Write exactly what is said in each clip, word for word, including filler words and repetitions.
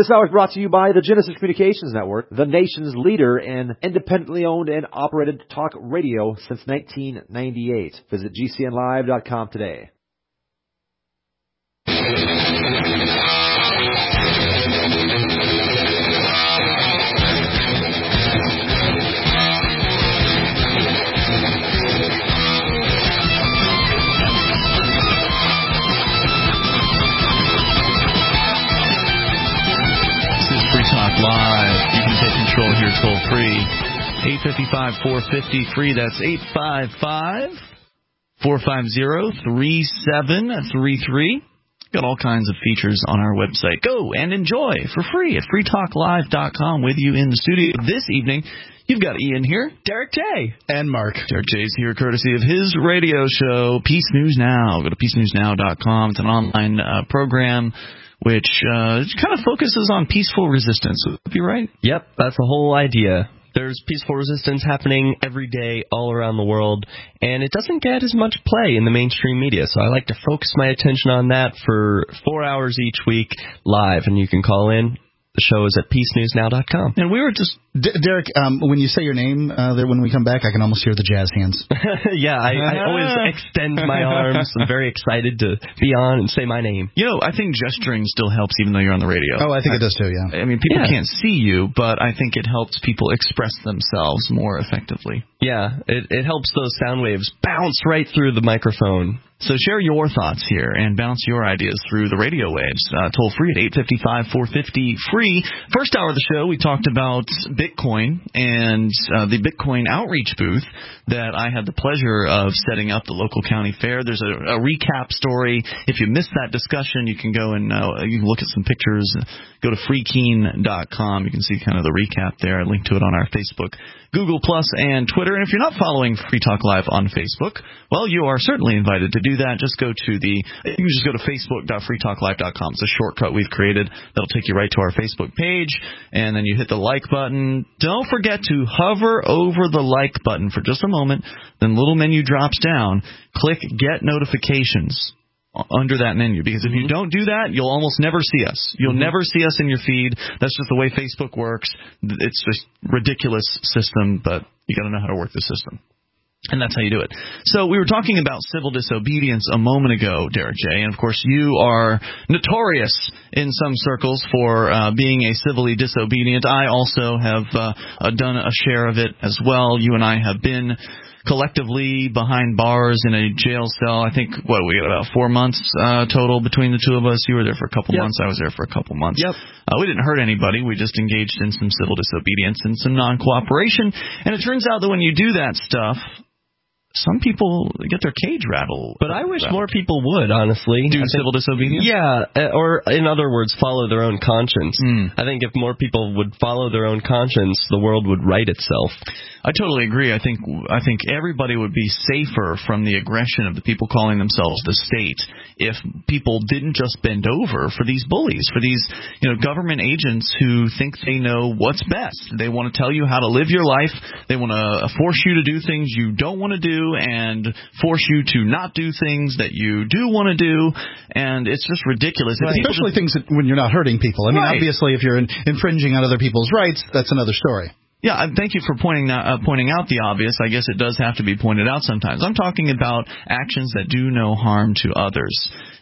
This hour is brought to you by the Genesis Communications Network, the nation's leader in independently owned and operated talk radio since nineteen ninety-eight. Visit G C N live dot com today. Talk Live. You can take control here toll free. eight five five, four five zero, free. That's eight five five, four five zero, three seven three three. Got all kinds of features on our website. Go and enjoy for free at free talk live dot com. With you in the studio this evening, you've got Ian here, Derek J. and Mark. Derek J's here courtesy of his radio show, Peace News Now. Go to peace news now dot com. It's an online uh, program which uh, kind of focuses on peaceful resistance. Would that be right? Yep, that's the whole idea. There's peaceful resistance happening every day all around the world, and it doesn't get as much play in the mainstream media, so I like to focus my attention on that for four hours each week live, and you can call in. The show is at peace news now dot com. And we were just... D- Derek, um, when you say your name uh, there when we come back, I can almost hear the jazz hands. yeah, I, I always extend my arms. I'm very excited to be on and say my name. You know, I think gesturing still helps even though you're on the radio. Oh, I think I, it does too, yeah. I mean, people yeah. can't see you, but I think it helps people express themselves more effectively. Yeah, it, it helps those sound waves bounce right through the microphone. So share your thoughts here and bounce your ideas through the radio waves. Uh, toll free at eight five five, four five zero, free. First hour of the show, we talked about Bitcoin and uh, the Bitcoin outreach booth that I had the pleasure of setting up, the local county fair. There's a, a recap story. If you missed that discussion, you can go and uh, you can look at some pictures. Go to free keen dot com. You can see kind of the recap there. I linked to it on our Facebook, Google Plus, and Twitter. And if you're not following Free Talk Live on Facebook, well, you are certainly invited to do that. Just go to the, you can just go to facebook dot free talk live dot com. It's a shortcut we've created that'll take you right to our Facebook page, and then you hit the like button. Don't forget to hover over the like button for just a moment. Then little menu drops down. Click Get Notifications under that menu, because if you don't do that, you'll almost never see us. You'll mm-hmm. never see us in your feed. That's just the way Facebook works. It's just ridiculous system, but you got to know how to work the system. And that's how you do it. So we were talking about civil disobedience a moment ago, Derek J. And, of course, you are notorious in some circles for uh, being a civilly disobedient. I also have uh, done a share of it as well. You and I have been collectively behind bars in a jail cell. I think, what, we got about four months uh, total between the two of us. You were there for a couple yep. months. I was there for a couple months. Yep. Uh, we didn't hurt anybody. We just engaged in some civil disobedience and some non-cooperation. And it turns out that when you do that stuff, some people get their cage rattled. But I wish rattled. more people would, honestly. Do civil disobedience? Yeah, or in other words, follow their own conscience. Mm. I think if more people would follow their own conscience, the world would right itself. I totally agree. I think I think everybody would be safer from the aggression of the people calling themselves the state if people didn't just bend over for these bullies, for these, you know, government agents who think they know what's best. They want to tell you how to live your life. They want to force you to do things you don't want to do and force you to not do things that you do want to do. And it's just ridiculous. Right. Especially just, things that, when you're not hurting people. I mean, right. obviously, if you're in, infringing on other people's rights, that's another story. Yeah, thank you for pointing that, uh, pointing out the obvious. I guess it does have to be pointed out sometimes. I'm talking about actions that do no harm to others,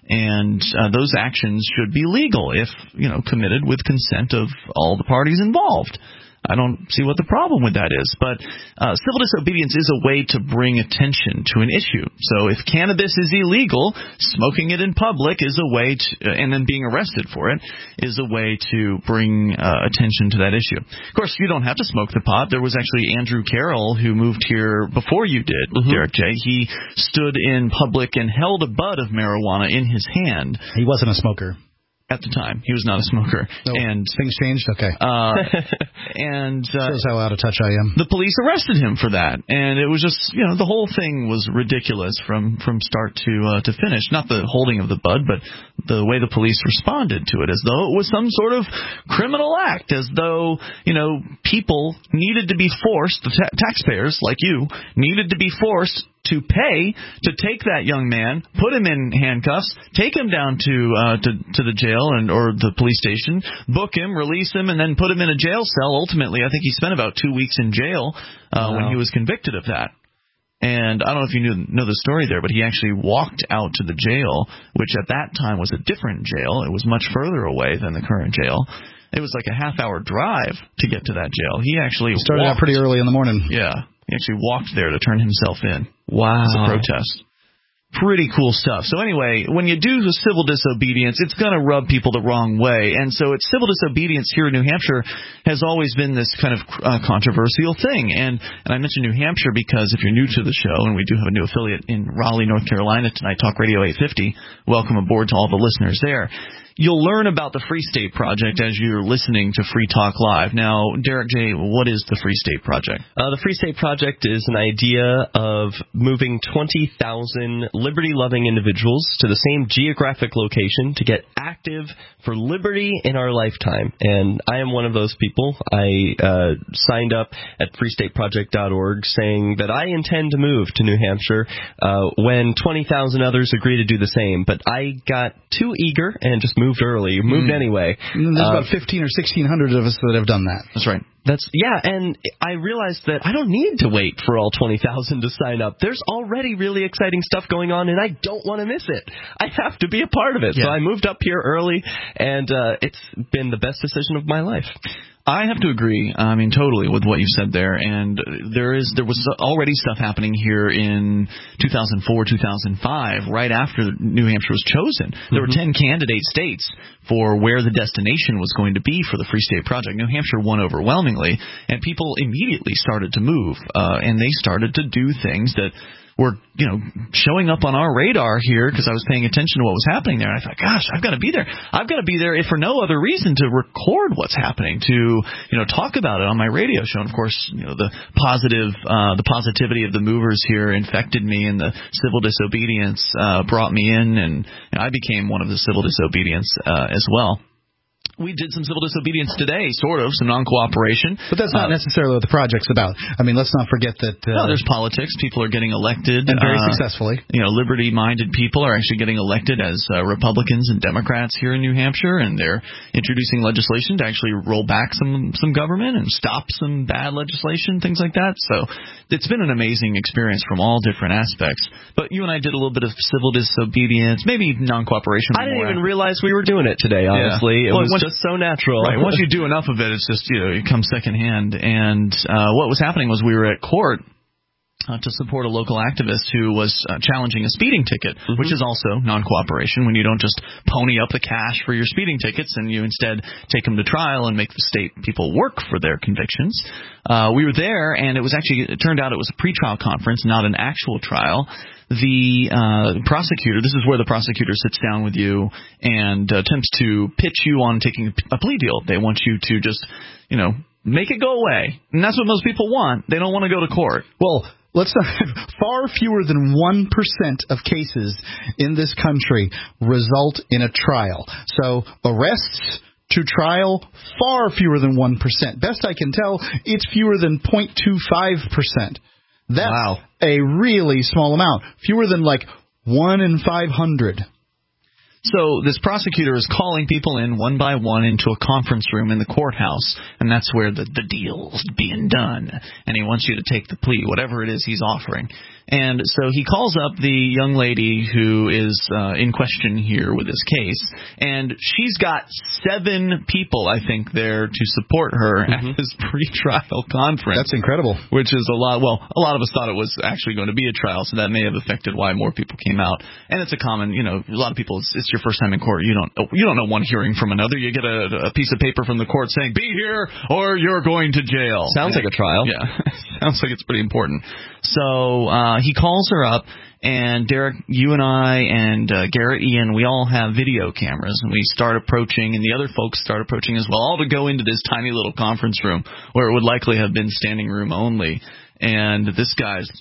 and uh, those actions should be legal if, you know, committed with consent of all the parties involved. I don't see what the problem with that is. But uh, civil disobedience is a way to bring attention to an issue. So if cannabis is illegal, smoking it in public is a way to, uh, and then being arrested for it is a way to bring uh, attention to that issue. Of course, you don't have to smoke the pot. There was actually Andrew Carroll who moved here before you did, mm-hmm. Derek J. He stood in public and held a bud of marijuana in his hand. He wasn't a smoker. At the time, he was not a smoker. No, and things changed? Okay. Uh, and uh, shows how out of touch I am. The police arrested him for that. And it was just, you know, the whole thing was ridiculous from, from start to uh, to finish. Not the holding of the bud, but the way the police responded to it, as though it was some sort of criminal act, as though, you know, people needed to be forced, the ta- taxpayers like you, needed to be forced to pay to take that young man, put him in handcuffs, take him down to uh, to, to the jail and or the police station, book him, release him, and then put him in a jail cell. Ultimately, I think he spent about two weeks in jail uh, wow. when he was convicted of that. And I don't know if you knew, know the story there, but he actually walked out to the jail, which at that time was a different jail. It was much further away than the current jail. It was like a half-hour drive to get to that jail. He actually he started walked, out pretty early in the morning. Yeah, he actually walked there to turn himself in. Wow. As a protest. Pretty cool stuff. So anyway, when you do civil disobedience, it's going to rub people the wrong way. And so it's civil disobedience here in New Hampshire has always been this kind of uh, controversial thing. And, and I mentioned New Hampshire because if you're new to the show, and we do have a new affiliate in Raleigh, North Carolina tonight, Talk Radio eight fifty, welcome aboard to all the listeners there. You'll learn about the Free State Project as you're listening to Free Talk Live. Now, Derek J., what is the Free State Project? Uh, the Free State Project is an idea of moving twenty thousand liberty-loving individuals to the same geographic location to get active for liberty in our lifetime. And I am one of those people. I uh, signed up at free state project dot org saying that I intend to move to New Hampshire uh, when twenty thousand others agree to do the same. But I got too eager and just moved early, moved mm. anyway. There's uh, about fifteen or sixteen hundred of us that have done that. That's right. That's yeah, and I realized that I don't need to wait for all twenty thousand to sign up. There's already really exciting stuff going on, and I don't want to miss it. I have to be a part of it. Yeah. So I moved up here early, and uh, it's been the best decision of my life. I have to agree, I mean, totally with what you said there. And there is there was already stuff happening here in two thousand four, two thousand five, right after New Hampshire was chosen. There mm-hmm. were ten candidate states for where the destination was going to be for the Free State Project. New Hampshire won overwhelmingly, and people immediately started to move, uh, and they started to do things that were, you know, showing up on our radar here because I was paying attention to what was happening there. And I thought, gosh, I've got to be there. I've got to be there if for no other reason to record what's happening, to, you know, talk about it on my radio show. And, of course, you know, the positive, uh, the positivity of the movers here infected me, and the civil disobedience uh, brought me in, and you know, I became one of the civil disobedience uh, as well. We did some civil disobedience today, sort of, some non-cooperation. But that's not uh, necessarily what the project's about. I mean, let's not forget that... Uh, no, there's politics. People are getting elected. And very uh, successfully. You know, liberty-minded people are actually getting elected as uh, Republicans and Democrats here in New Hampshire, and they're introducing legislation to actually roll back some, some government and stop some bad legislation, things like that. So it's been an amazing experience from all different aspects. But you and I did a little bit of civil disobedience, maybe non-cooperation. I didn't even realize we were doing it today, honestly. Yeah. It well, was just so natural. Right. Once you do enough of it, it's just, you know, it comes secondhand. And uh, what was happening was we were at court uh, to support a local activist who was uh, challenging a speeding ticket, mm-hmm. which is also non-cooperation, when you don't just pony up the cash for your speeding tickets and you instead take them to trial and make the state people work for their convictions. Uh, we were there, and it was actually, it turned out it was a pretrial conference, not an actual trial. The uh, prosecutor, this is where the prosecutor sits down with you and uh, attempts to pitch you on taking a plea deal. They want you to just, you know, make it go away. And that's what most people want. They don't want to go to court. Well, let's not, far fewer than one percent of cases in this country result in a trial. So arrests to trial, far fewer than one percent. Best I can tell, it's fewer than zero point two five percent. That's wow. a really small amount. Fewer than like one in five hundred. So this prosecutor is calling people in one by one into a conference room in the courthouse, and that's where the, the deal's being done. And he wants you to take the plea, whatever it is he's offering. And so he calls up the young lady who is uh, in question here with this case, and she's got seven people, I think, there to support her mm-hmm. at this pre-trial conference. That's incredible. Which is a lot. Well, a lot of us thought it was actually going to be a trial, so that may have affected why more people came out. And it's a common, you know, a lot of people, it's, it's your first time in court. You don't you don't know one hearing from another. You get a, a piece of paper from the court saying, be here or you're going to jail. Sounds like a trial. Yeah, sounds like it's pretty important. So uh, he calls her up, and Derek, you and I and uh, Garrett, Ian, we all have video cameras, and we start approaching, and the other folks start approaching as well, all to go into this tiny little conference room where it would likely have been standing room only. And this guy's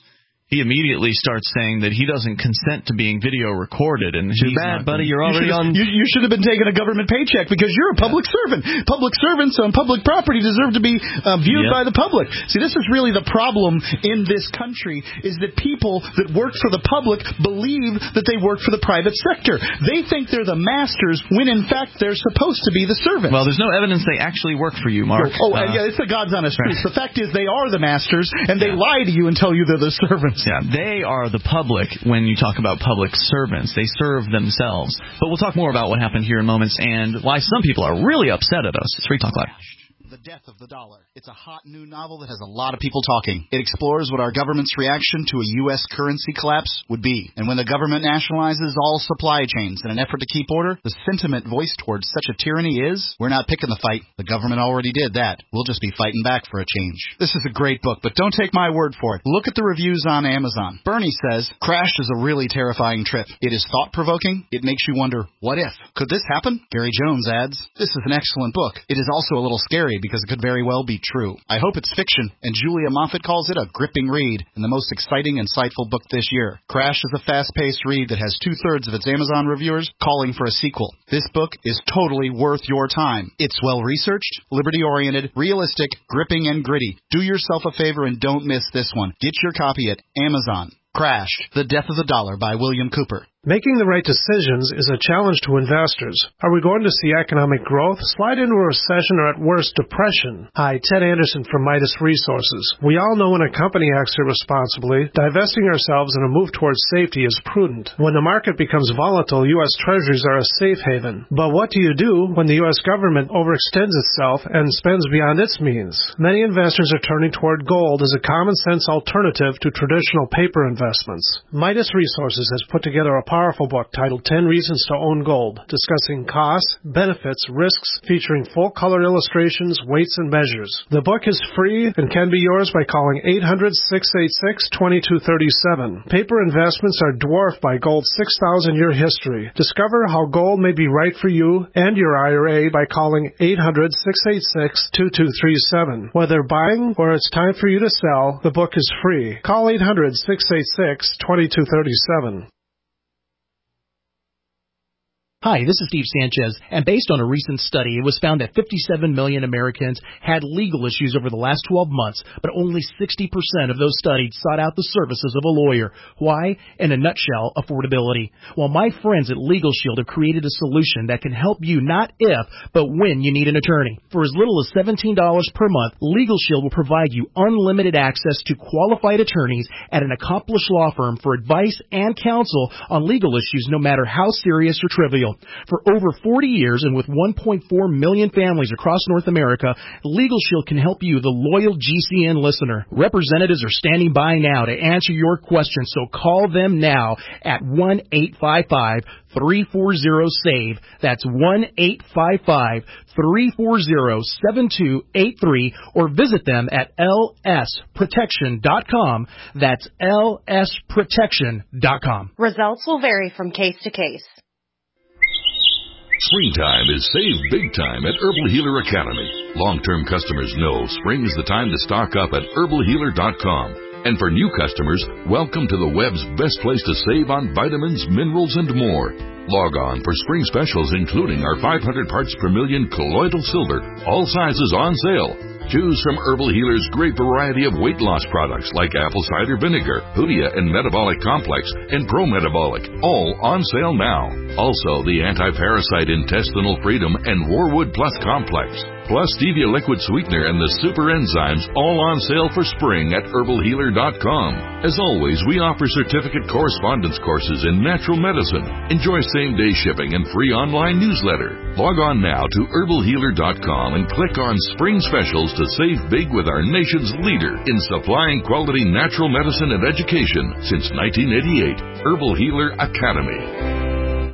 he immediately starts saying that he doesn't consent to being video recorded. And Too bad, buddy. You're already you on. You, you should have been taking a government paycheck because you're a public yeah. servant. Public servants on public property deserve to be uh, viewed yep. by the public. See, this is really the problem in this country, is that people that work for the public believe that they work for the private sector. They think they're the masters when, in fact, they're supposed to be the servants. Well, there's no evidence they actually work for you, Mark. Oh, uh, and yeah, it's the God's honest truth. The fact is they are the masters, and they yeah. lie to you and tell you they're the servants. Yeah, they are the public when you talk about public servants. They serve themselves. But we'll talk more about what happened here in moments and why some people are really upset at us. It's Free Talk Live. The Death of the Dollar. It's a hot new novel that has a lot of people talking. It explores what our government's reaction to a U S currency collapse would be. And when the government nationalizes all supply chains in an effort to keep order, the sentiment voiced towards such a tyranny is, we're not picking the fight. The government already did that. We'll just be fighting back for a change. This is a great book, but don't take my word for it. Look at the reviews on Amazon. Bernie says, Crash is a really terrifying trip. It is thought-provoking. It makes you wonder, what if? Could this happen? Gary Jones adds, this is an excellent book. It is also a little scary because it could very well be true. I hope it's fiction, and Julia Moffett calls it a gripping read and the most exciting, insightful book this year. Crash is a fast-paced read that has two-thirds of its Amazon reviewers calling for a sequel. This book is totally worth your time. It's well-researched, liberty-oriented, realistic, gripping, and gritty. Do yourself a favor and don't miss this one. Get your copy at Amazon. Crash, The Death of the Dollar by William Cooper. Making the right decisions is a challenge to investors. Are we going to see economic growth, slide into a recession, or at worst, depression? Hi, Ted Anderson from Midas Resources. We all know when a company acts irresponsibly, divesting ourselves in a move towards safety is prudent. When the market becomes volatile, U S Treasuries are a safe haven. But what do you do when the U S government overextends itself and spends beyond its means? Many investors are turning toward gold as a common-sense alternative to traditional paper investments. Midas Resources has put together a powerful book titled ten Reasons to Own Gold, discussing costs, benefits, risks, featuring full-color illustrations, weights, and measures. The book is free and can be yours by calling eight hundred, six eight six, two two three seven. Paper investments are dwarfed by gold's six thousand year history. Discover how gold may be right for you and your I R A by calling eight hundred, six eight six, two two three seven. Whether buying or it's time for you to sell, the book is free. Call eight hundred, six eight six, two two three seven. Hi, this is Steve Sanchez, and based on a recent study, it was found that fifty-seven million Americans had legal issues over the last twelve months, but only sixty percent of those studied sought out the services of a lawyer. Why? In a nutshell, affordability. Well, my friends at Legal Shield have created a solution that can help you not if, but when you need an attorney. For as little as seventeen dollars per month, Legal Shield will provide you unlimited access to qualified attorneys at an accomplished law firm for advice and counsel on legal issues no matter how serious or trivial. For over forty years and with one point four million families across North America, Legal Shield can help you, the loyal G C N listener. Representatives are standing by now to answer your questions, so call them now at one eight five five, three four zero, S A V E. That's one eight five five, three four zero, seven two eight three, or visit them at L S protection dot com. That's L S protection dot com. Results will vary from case to case. Springtime is save big time at Herbal Healer Academy. Long-term customers know spring is the time to stock up at herbal healer dot com. And for new customers, welcome to the web's best place to save on vitamins, minerals, and more. Log on for spring specials including our five hundred parts per million colloidal silver, all sizes on sale. Choose from Herbal Healer's great variety of weight loss products like apple cider vinegar, Hoodia and Metabolic Complex, and Pro Metabolic, all on sale now. Also, the Anti-Parasite Intestinal Freedom and Warwood Plus Complex, plus Stevia Liquid Sweetener and the Super Enzymes, all on sale for spring at herbal healer dot com. As always, we offer certificate correspondence courses in natural medicine. Enjoy same-day shipping and free online newsletter. Log on now to herbal healer dot com and click on Spring Specials to save big with our nation's leader in supplying quality natural medicine and education since nineteen eighty-eight, Herbal Healer Academy.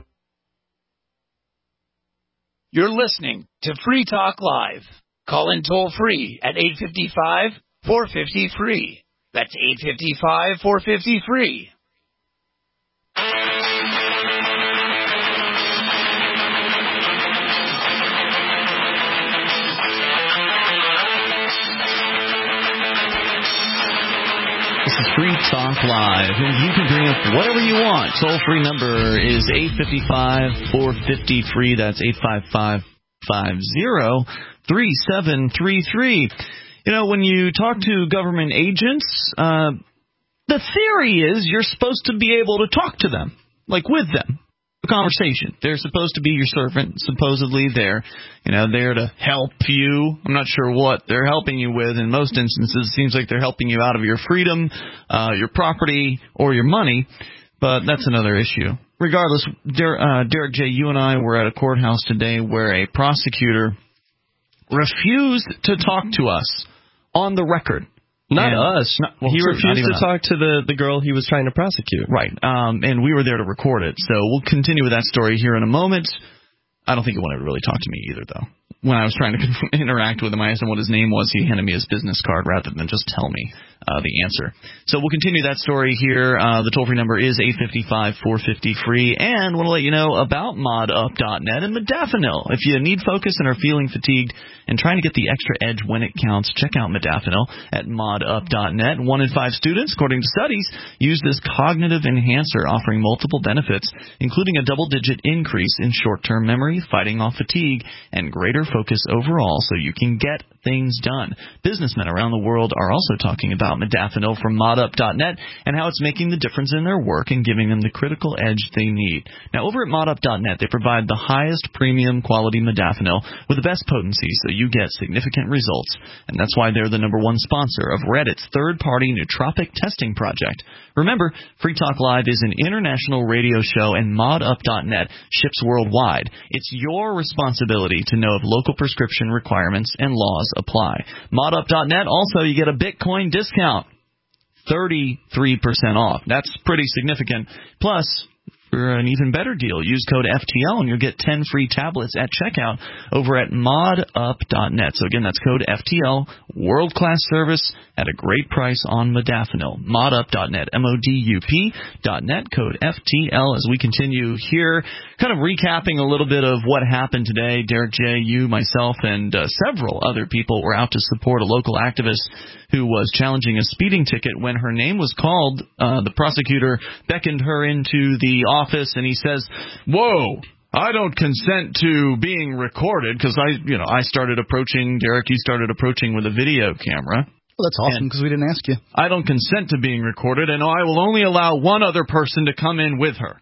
You're listening to Free Talk Live. Call in toll free at eight five five, four five zero, free. That's eight five five, four five zero, free. This is Free Talk Live, and you can bring up whatever you want. Toll-free number is eight five five, four five zero, free. That's eight five five, five zero, three seven three three. You know, when you talk to government agents, uh, the theory is you're supposed to be able to talk to them, like with them. A conversation. They're supposed to be your servant, supposedly. They're, you know, there to help you. I'm not sure what they're helping you with. In most instances, it seems like they're helping you out of your freedom, uh, your property, or your money. But that's another issue. Regardless, Der- uh, Derek J., you and I were at a courthouse today where a prosecutor refused to talk to us on the record. Not and us. Not, well, he true, refused to talk to the, the girl he was trying to prosecute. Right. Um, and we were there to record it. So we'll continue with that story here in a moment. I don't think he wanted to really talk to me either, though. When I was trying to interact with him, I asked him what his name was. He handed me his business card rather than just tell me uh, the answer. So we'll continue that story here. Uh, the toll-free number is eight five five, four five zero, free. And want to let you know about mod up dot net and modafinil. If you need focus and are feeling fatigued and trying to get the extra edge when it counts, check out modafinil at mod up dot net. One in five students, according to studies, use this cognitive enhancer, offering multiple benefits, including a double-digit increase in short-term memory, fighting off fatigue, and greater focus overall so you can get things done. Businessmen around the world are also talking about modafinil from mod up dot net and how it's making the difference in their work and giving them the critical edge they need. Now, over at mod up dot net, they provide the highest premium quality modafinil with the best potency so you get significant results. And that's why they're the number one sponsor of Reddit's third-party nootropic testing project. Remember, Free Talk Live is an international radio show, and mod up dot net ships worldwide. It's your responsibility to know if local prescription requirements and laws apply. mod up dot net, also, you get a Bitcoin discount, thirty-three percent off. That's pretty significant. Plus, for an even better deal, use code F T L and you'll get ten free tablets at checkout over at mod up dot net. So again, that's code F T L, world-class service at a great price on modafinil. mod up dot net, M O D U P dot net, code F T L. As we continue here, kind of recapping a little bit of what happened today. Derek J., you, myself, and uh, several other people were out to support a local activist who was challenging a speeding ticket. When her name was called, uh, the prosecutor beckoned her into the office, and he says, "Whoa, I don't consent to being recorded," because I, you know, I started approaching, Derek, you started approaching with a video camera. Well, that's awesome, because we didn't ask you. I don't consent to being recorded, and I will only allow one other person to come in with her.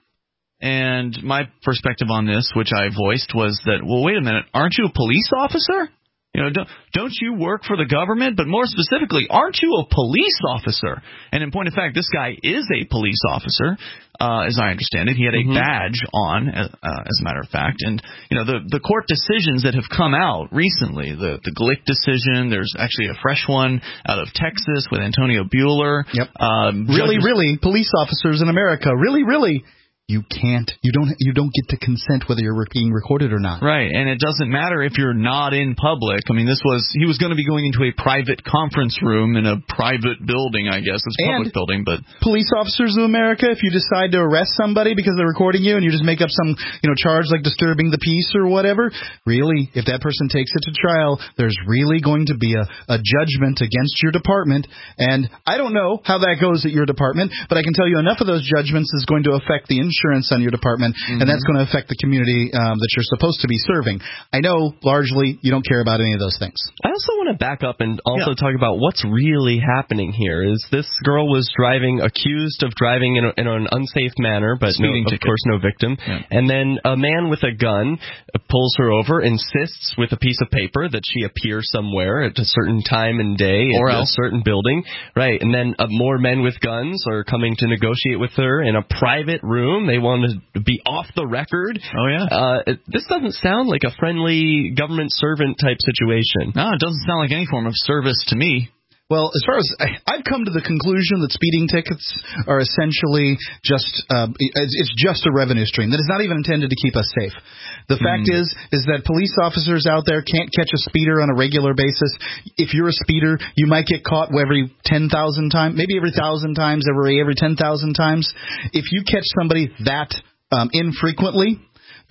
And my perspective on this, which I voiced, was that, well, wait a minute, aren't you a police officer? You know, don't, don't you work for the government? But more specifically, aren't you a police officer? And in point of fact, this guy is a police officer, uh, as I understand it. He had a mm-hmm. badge on, uh, as a matter of fact. And, you know, the, the court decisions that have come out recently, the, the Glick decision, there's actually a fresh one out of Texas with Antonio Bueller. Yep. Um, really, judges- really, police officers in America, really, really. You can't, you don't, you don't get to consent whether you're being recorded or not. Right, and it doesn't matter if you're not in public. I mean, this was, he was going to be going into a private conference room in a private building, I guess. It's a public and building, but... police officers of America, if you decide to arrest somebody because they're recording you and you just make up some, you know, charge like disturbing the peace or whatever, really, if that person takes it to trial, there's really going to be a, a judgment against your department. And I don't know how that goes at your department, but I can tell you enough of those judgments is going to affect the insurance on your department, mm-hmm. and that's going to affect the community um, that you're supposed to be serving. I know, largely, you don't care about any of those things. I also want to back up and also yeah. talk about what's really happening here. Is this girl was driving, accused of driving in, a, in an unsafe manner, but no, of course no victim. Yeah. And then a man with a gun pulls her over, insists with a piece of paper that she appear somewhere at a certain time and day or at else. a certain building. Right, and then uh, more men with guns are coming to negotiate with her in a private room. They want to be off the record. Oh, yeah. Uh, it, this doesn't sound like a friendly government servant type situation. No, it doesn't sound like any form of service to me. Well, as far as I, I've come to the conclusion that speeding tickets are essentially just uh, it's, it's just a revenue stream that is not even intended to keep us safe. The mm. fact is is that police officers out there can't catch a speeder on a regular basis. If you're a speeder, you might get caught every ten thousand times, maybe every thousand times, every every ten thousand times. If you catch somebody that um, infrequently,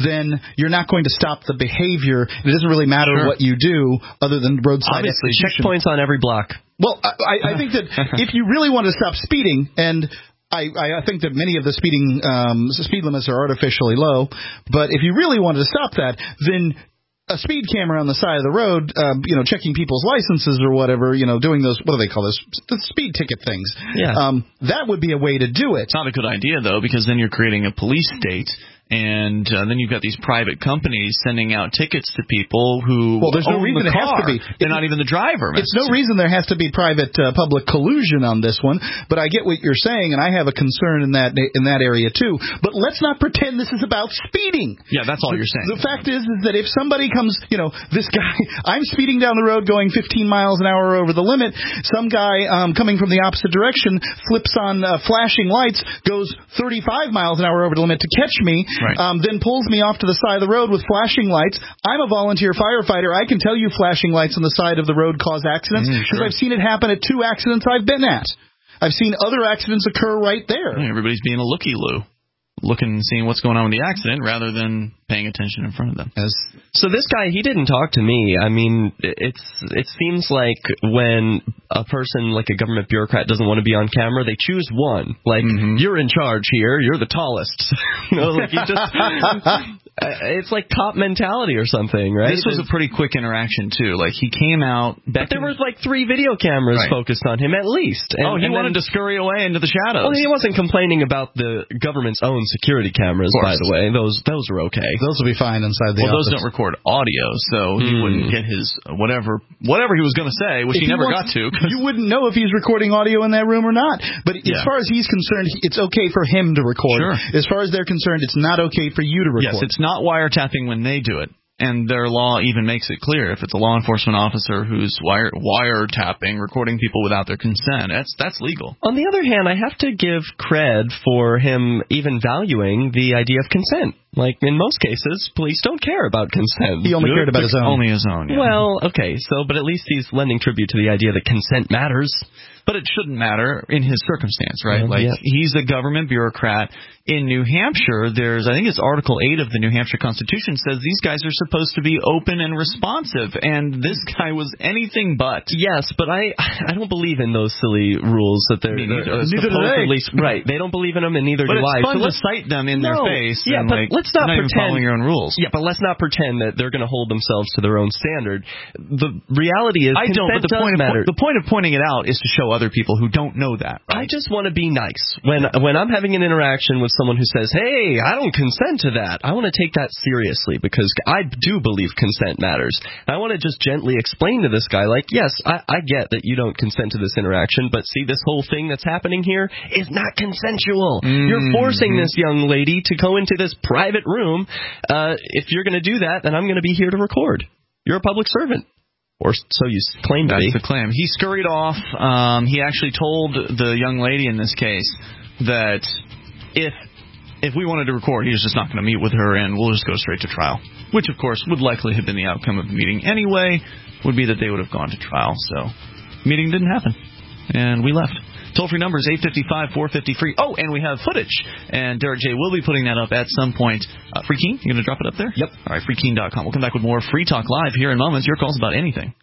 then you're not going to stop the behavior. It doesn't really matter Sure. what you do other than roadside Obviously, execution. checkpoints on every block. Well, I, I think that if you really want to stop speeding, and I, I think that many of the speeding um, speed limits are artificially low, but if you really wanted to stop that, then a speed camera on the side of the road, um, you know, checking people's licenses or whatever, you know, doing those, what do they call those, the speed ticket things. Yeah. Um, that would be a way to do it. It's not a good idea, though, because then you're creating a police state. And uh, then you've got these private companies sending out tickets to people who well, there's no own reason the it car. has to be. They're not even the driver. It's no reason there has to be private uh, public collusion on this one. But I get what you're saying, and I have a concern in that in that area too. But let's not pretend this is about speeding. Yeah, that's all the, you're saying. The fact is, is that if somebody comes, you know, this guy, I'm speeding down the road going fifteen miles an hour over the limit. Some guy um, coming from the opposite direction flips on uh, flashing lights, goes thirty-five miles an hour over the limit to catch me, right. um, then pulls me off to the side of the road with flashing lights. I'm a volunteer firefighter. I can tell you flashing lights on the side of the road cause accidents because mm, sure. I've seen it happen at two accidents I've been at. I've seen other accidents occur right there. Everybody's being a looky-loo, looking and seeing what's going on with the accident rather than paying attention in front of them. As So this guy, he didn't talk to me. I mean, it's it seems like when a person, like a government bureaucrat, doesn't want to be on camera, they choose one. Like, mm-hmm. you're in charge here. You're the tallest. You know, like you just... It's like cop mentality or something, right? This was a pretty quick interaction, too. Like, he came out... But there was like three video cameras right. focused on him, at least. And, oh, he and wanted then, to scurry away into the shadows. Well, he wasn't complaining about the government's own security cameras, by the way. Those those are okay. Those will be fine inside the well, office. Well, those don't record audio, so he mm. wouldn't get his whatever whatever he was going to say, which if he never he wants, got to. You wouldn't know if he's recording audio in that room or not. But yeah. as far as he's concerned, it's okay for him to record. Sure. As far as they're concerned, it's not okay for you to record. Yes, it's not wiretapping when they do it. And their law even makes it clear if it's a law enforcement officer who's wire wiretapping, recording people without their consent, that's that's legal. On the other hand, I have to give cred for him even valuing the idea of consent. Like, in most cases, police don't care about consent. He only cared about his own. Only his own, yeah. Well, okay, so, but at least he's lending tribute to the idea that consent matters. But it shouldn't matter in his circumstance, right? Uh, like, yeah. he's a government bureaucrat. In New Hampshire, there's, I think it's Article eight of the New Hampshire Constitution says these guys are supposed to be open and responsive, and this guy was anything but. Yes, but I I don't believe in those silly rules that they're, they're neither do they. Least, right, they don't believe in them, and neither but do I. But it's fun so to cite them in no, their face. Yeah, and but like, let's not, not pretend. Even following your own rules. Yeah, but let's not pretend that they're going to hold themselves to their own standard. The reality is, I don't. But the point, matter. of, the point of pointing it out is to show other people who don't know that. Right? I just want to be nice when when I'm having an interaction with someone who says, "Hey, I don't consent to that." I want to take that seriously because I do believe consent matters. I want to just gently explain to this guy, like, yes, I, I get that you don't consent to this interaction, but see, this whole thing that's happening here is not consensual. Mm-hmm. You're forcing this young lady to go into this private room. Uh, if you're going to do that, then I'm going to be here to record. You're a public servant. Or so you claim to be. That's the claim. He scurried off. Um, he actually told the young lady in this case that if if we wanted to record, he was just not going to meet with her, and we'll just go straight to trial. Which, of course, would likely have been the outcome of the meeting anyway, would be that they would have gone to trial. So, meeting didn't happen, and we left. Toll-free number is eight five five, four five zero, free. Oh, and we have footage. And Derek J. will be putting that up at some point. Uh, Free Keen, you going to drop it up there? Yep. All right, free keen dot com. We'll come back with more Free Talk Live here in moments. Your calls about anything.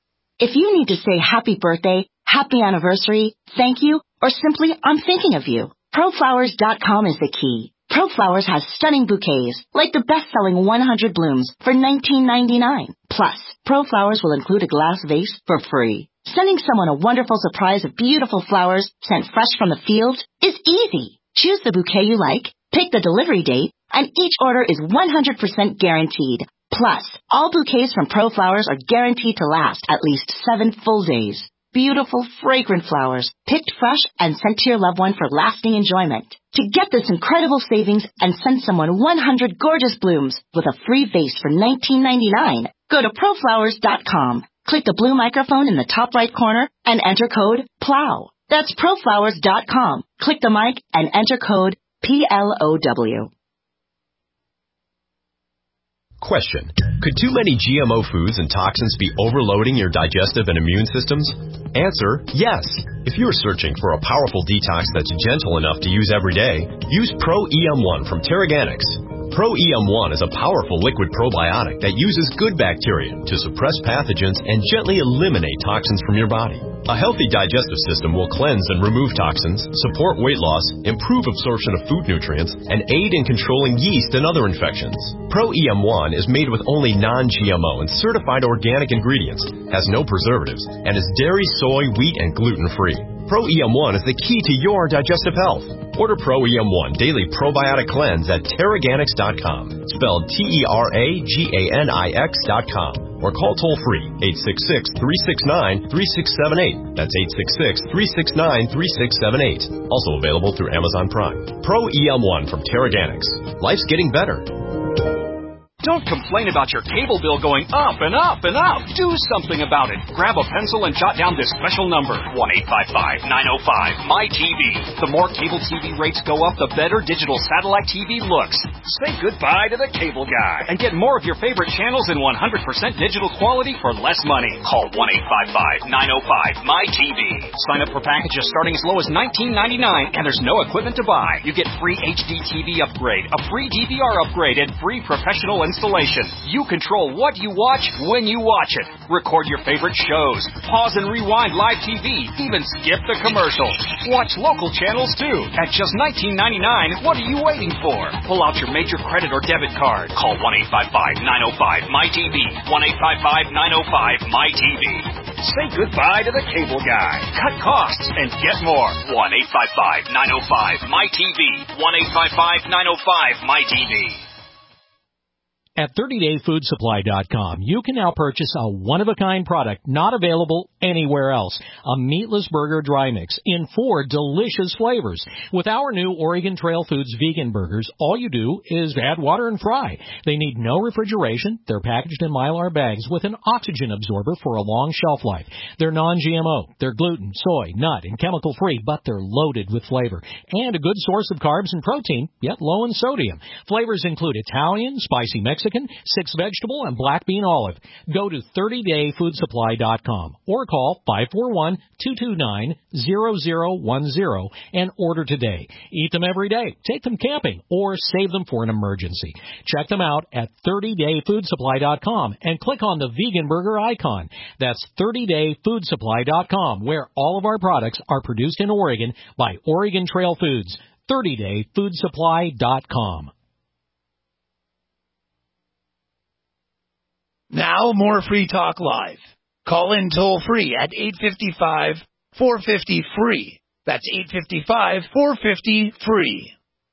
If you need to say happy birthday, happy anniversary, thank you, or simply I'm thinking of you, pro flowers dot com is the key. ProFlowers has stunning bouquets, like the best-selling one hundred blooms for nineteen ninety-nine. Plus, ProFlowers will include a glass vase for free. Sending someone a wonderful surprise of beautiful flowers sent fresh from the field is easy. Choose the bouquet you like, pick the delivery date, and each order is one hundred percent guaranteed. Plus, all bouquets from ProFlowers are guaranteed to last at least seven full days. Beautiful, fragrant flowers, picked fresh and sent to your loved one for lasting enjoyment. To get this incredible savings and send someone one hundred gorgeous blooms with a free vase for nineteen ninety-nine, go to pro flowers dot com. Click the blue microphone in the top right corner and enter code PLOW. That's pro flowers dot com. Click the mic and enter code P L O W. Question. Could too many G M O foods and toxins be overloading your digestive and immune systems? Answer, yes. If you're searching for a powerful detox that's gentle enough to use every day, use Pro E M one from Terraganics. Pro E M one is a powerful liquid probiotic that uses good bacteria to suppress pathogens and gently eliminate toxins from your body. A healthy digestive system will cleanse and remove toxins, support weight loss, improve absorption of food nutrients, and aid in controlling yeast and other infections. Pro E M one is made with only non G M O and certified organic ingredients, has no preservatives, and is dairy, soy, wheat, and gluten-free. Pro E M one is the key to your digestive health. Order Pro E M one Daily Probiotic Cleanse at Terraganix dot com, spelled T E R A G A N I X dot com, or call toll-free eight six six, three six nine, three six seven eight. That's eight six six, three six nine, three six seven eight. Also available through Amazon Prime. Pro E M one from Terraganix. Life's getting better. Don't complain about your cable bill going up and up and up. Do something about it. Grab a pencil and jot down this special number, one eight five five, nine oh five, M Y T V. The more cable T V rates go up, the better digital satellite T V looks. Say goodbye to the cable guy and get more of your favorite channels in one hundred percent digital quality for less money. Call one eight five five, nine oh five, M Y T V. Sign up for packages starting as low as nineteen ninety-nine, and there's no equipment to buy. You get free H D T V upgrade, a free D V R upgrade, and free professional installation. You control what you watch when you watch it. Record your favorite shows. Pause and rewind live T V. Even skip the commercials. Watch local channels too. At just nineteen ninety-nine, what are you waiting for? Pull out your major credit or debit card. Call one eight five five, nine oh five, M Y T V. one eight five five, nine oh five, M Y T V. Say goodbye to the cable guy. Cut costs and get more. one eight five five, nine oh five, M Y T V. one eight five five, nine oh five, M Y T V. At thirty day food supply dot com, you can now purchase a one-of-a-kind product not available anywhere else. A meatless burger dry mix in four delicious flavors. With our new Oregon Trail Foods vegan burgers, all you do is add water and fry. They need no refrigeration. They're packaged in Mylar bags with an oxygen absorber for a long shelf life. They're non G M O. They're gluten, soy, nut, and chemical-free, but they're loaded with flavor. And a good source of carbs and protein, yet low in sodium. Flavors include Italian, spicy Mexican, Mexican, six vegetable, and black bean olive. Go to thirty day food supply dot com or call five four one, two two nine, zero zero one zero and order today. Eat them every day, take them camping, or save them for an emergency. Check them out at thirty day food supply dot com and click on the vegan burger icon. That's thirty day food supply dot com, where all of our products are produced in Oregon by Oregon Trail Foods. thirty day food supply dot com. Now more Free Talk Live. Call in toll free at eight five five, four five zero, free. That's eight five five, four five zero, free.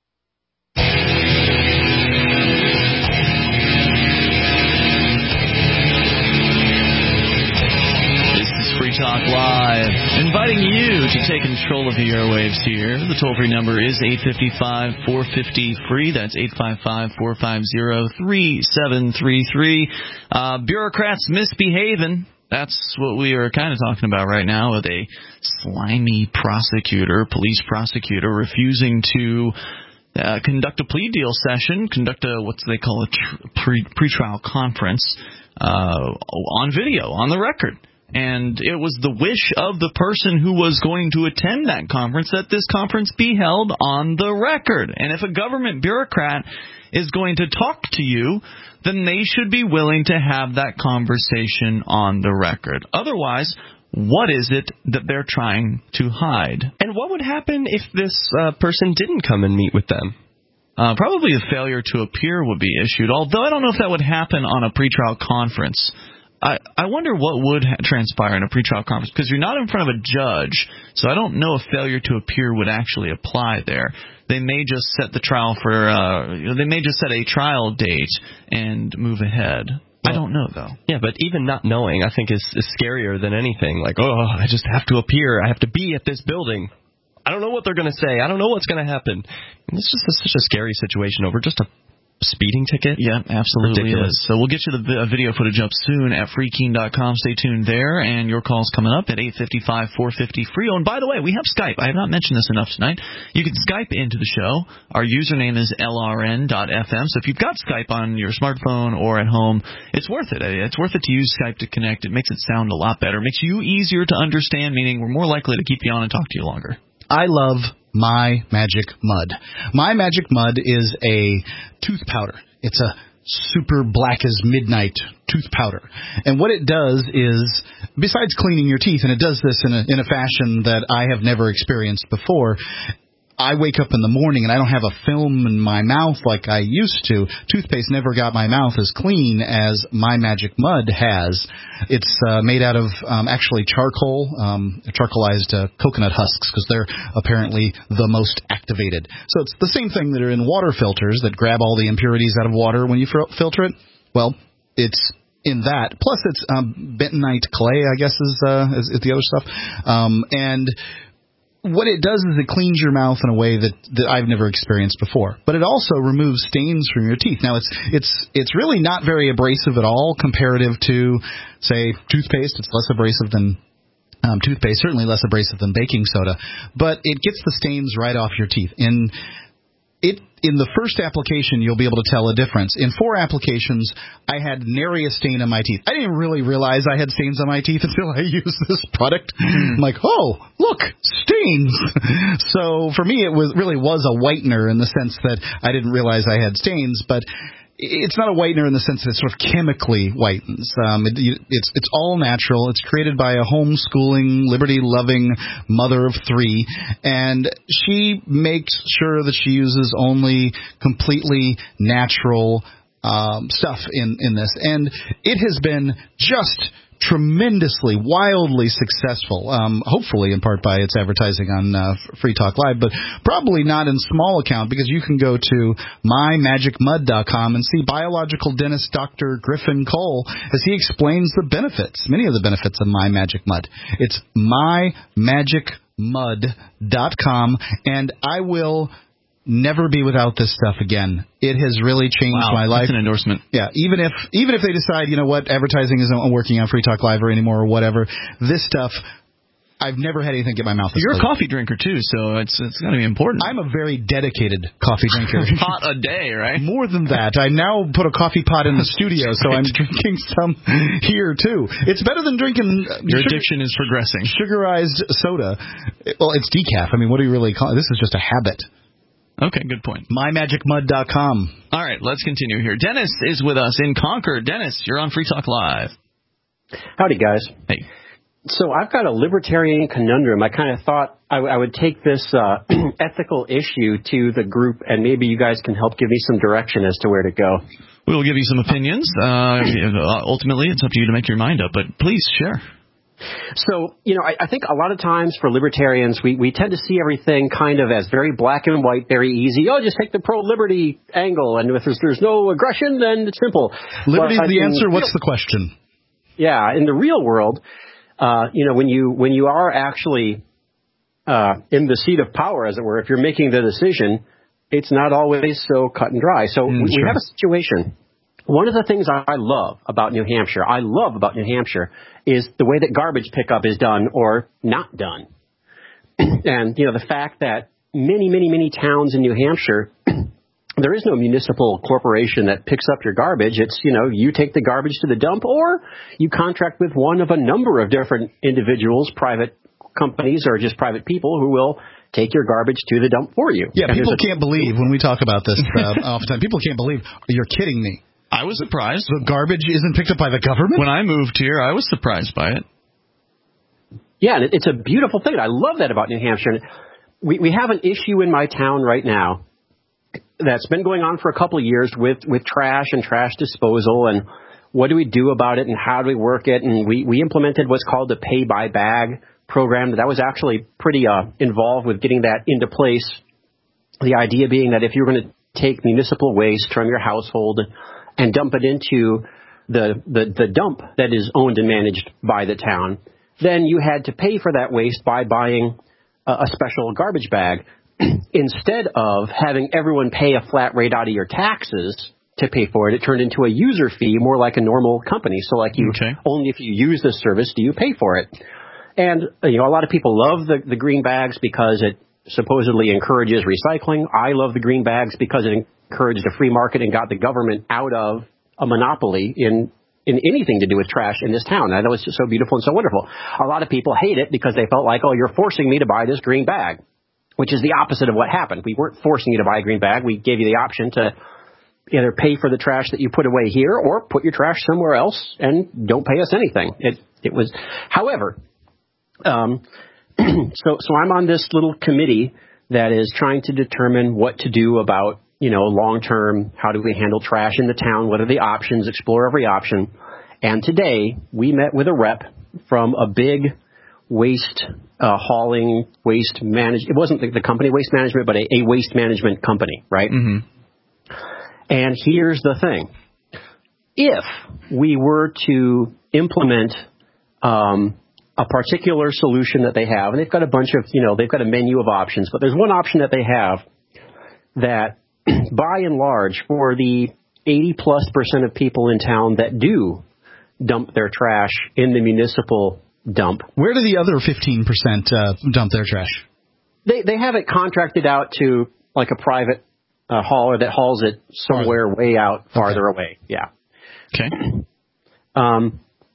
Free Talk Live, inviting you to take control of the airwaves here. The toll-free number is eight five five, four five zero, free. That's eight five five, four five zero, three seven three three. Uh, bureaucrats misbehaving. That's what we are kind of talking about right now, with a slimy prosecutor, police prosecutor, refusing to uh, conduct a plea deal session, conduct a what they call a tr- pre- pretrial conference uh, on video, on the record. And it was the wish of the person who was going to attend that conference that this conference be held on the record. And if a government bureaucrat is going to talk to you, then they should be willing to have that conversation on the record. Otherwise, what is it that they're trying to hide? And what would happen if this uh, person didn't come and meet with them? Uh, probably a failure to appear would be issued, although I don't know if that would happen on a pretrial conference. I, I wonder what would ha- transpire in a pretrial conference, because you're not in front of a judge, so I don't know if failure to appear would actually apply there. They may just set the trial for, uh, you know, they may just set a trial date and move ahead. Well, I don't know, though. Yeah, but even not knowing, I think, is, is scarier than anything. Like, oh, I just have to appear. I have to be at this building. I don't know what they're going to say. I don't know what's going to happen. And it's just a, such a scary situation over just a speeding ticket? Yeah, absolutely Ridiculous. is. So we'll get you the vi- video footage up soon at free keen dot com. Stay tuned there, and your call's coming up at eight five five, four five zero, free. Oh, and by the way, we have Skype. I have not mentioned this enough tonight. You can Skype into the show. Our username is L R N dot F M. So if you've got Skype on your smartphone or at home, it's worth it. It's worth it to use Skype to connect. It makes it sound a lot better. It makes you easier to understand, meaning we're more likely to keep you on and talk to you longer. I love My Magic Mud. My Magic Mud is a tooth powder. It's a super black as midnight tooth powder. And what it does is, besides cleaning your teeth, and it does this in a, in a fashion that I have never experienced before, I wake up in the morning and I don't have a film in my mouth like I used to. Toothpaste never got my mouth as clean as My Magic Mud has. It's uh, made out of um, actually charcoal, um, charcoalized uh, coconut husks, because they're apparently the most activated. So it's the same thing that are in water filters that grab all the impurities out of water when you fil- filter it. Well, it's in that. Plus it's um, bentonite clay, I guess is, uh, is, is the other stuff. Um, and what it does is it cleans your mouth in a way that, that I've never experienced before. But it also removes stains from your teeth. Now, it's it's it's really not very abrasive at all comparative to, say, toothpaste. It's less abrasive than um, toothpaste, certainly less abrasive than baking soda. But it gets the stains right off your teeth. In it in the first application, you'll be able to tell a difference. In four applications, I had nary a stain on my teeth. I didn't really realize I had stains on my teeth until I used this product. I'm like, oh, look, stains. So for me, it was really was a whitener in the sense that I didn't realize I had stains, but it's not a whitener in the sense that it sort of chemically whitens. Um, it, it's it's all natural. It's created by a homeschooling, liberty-loving mother of three, and she makes sure that she uses only completely natural um, stuff in, in this. And it has been just tremendously, wildly successful, um, hopefully in part by its advertising on uh, Free Talk Live, but probably not in small account, because you can go to my magic mud dot com and see biological dentist Doctor Griffin Cole as he explains the benefits, many of the benefits of My Magic Mud. It's my magic mud dot com, and I will never be without this stuff again. It has really changed wow, my life. That's an endorsement. Yeah, even if even if they decide, you know what, advertising isn't working on Free Talk Live or anymore or whatever, this stuff, I've never had anything get my mouth. You're a coffee drinker too, so it's it's got to be important. I'm a very dedicated coffee drinker. Pot a day, right? More than that, I now put a coffee pot in the studio, so I'm drinking some here too. It's better than drinking. Your sugar, addiction is progressing. Sugarized soda. Well, it's decaf. I mean, what do you really call it? This is just a habit. Okay, good point. my magic mud dot com. All right, let's continue here. Dennis is with us in Concord. Dennis, you're on Free Talk Live. Howdy, guys. Hey. So I've got a libertarian conundrum. I kind of thought I, w- I would take this uh, ethical issue to the group, and maybe you guys can help give me some direction as to where to go. We will give you some opinions. Uh, ultimately, it's up to you to make your mind up, but please share. So, you know, I, I think a lot of times for libertarians, we, we tend to see everything kind of as very black and white, very easy. Oh, just take the pro-liberty angle, and if there's, there's no aggression, then it's simple. Liberty's but, the answer. Real, What's the question? Yeah, in the real world, uh, you know, when you when you are actually uh, in the seat of power, as it were, if you're making the decision, it's not always so cut and dry. So mm, we, sure. we have a situation. One of the things I love about New Hampshire, I love about New Hampshire, is the way that garbage pickup is done or not done. And, you know, the fact that many, many, many towns in New Hampshire, there is no municipal corporation that picks up your garbage. It's, you know, you take the garbage to the dump, or you contract with one of a number of different individuals, private companies, or just private people who will take your garbage to the dump for you. Yeah, and people a, can't believe when we talk about this uh, oftentimes. People can't believe, you're kidding me. I was surprised. The garbage isn't picked up by the government? When I moved here, I was surprised by it. Yeah, and it's a beautiful thing. I love that about New Hampshire. We we have an issue in my town right now that's been going on for a couple of years with, with trash and trash disposal, and what do we do about it and how do we work it? And we, we implemented what's called the pay-by-bag program. That was actually pretty uh, involved with getting that into place. The idea being that if you're going to take municipal waste from your household and dump it into the, the, the dump that is owned and managed by the town, then you had to pay for that waste by buying a, a special garbage bag. Instead of having everyone pay a flat rate out of your taxes to pay for it, it turned into a user fee, more like a normal company. So like you, okay. only if you use the service do you pay for it. And, you know, a lot of people love the, the green bags because it supposedly encourages recycling. I love the green bags because it encouraged a free market and got the government out of a monopoly in in anything to do with trash in this town. And that was just so beautiful and so wonderful. A lot of people hate it because they felt like, oh, you're forcing me to buy this green bag. which is the opposite of what happened. We weren't forcing you to buy a green bag. We gave you the option to either pay for the trash that you put away here or put your trash somewhere else and don't pay us anything. It it was, however, um, so so I'm on this little committee that is trying to determine what to do about, you know, long term. How do we handle trash in the town? What are the options? Explore every option. And today we met with a rep from a big waste uh, hauling, waste manage. It wasn't the, the company Waste Management, but a, a waste management company, right? Mm-hmm. And here's the thing. If we were to implement um, a particular solution that they have, and they've got a bunch of, you know, they've got a menu of options, but there's one option that they have that by and large for the eighty plus percent of people in town that do dump their trash in the municipal dump. Where do the other fifteen percent uh, dump their trash? They they have it contracted out to like a private uh, hauler that hauls it somewhere farther. way out farther okay. away. Yeah. Okay. Um,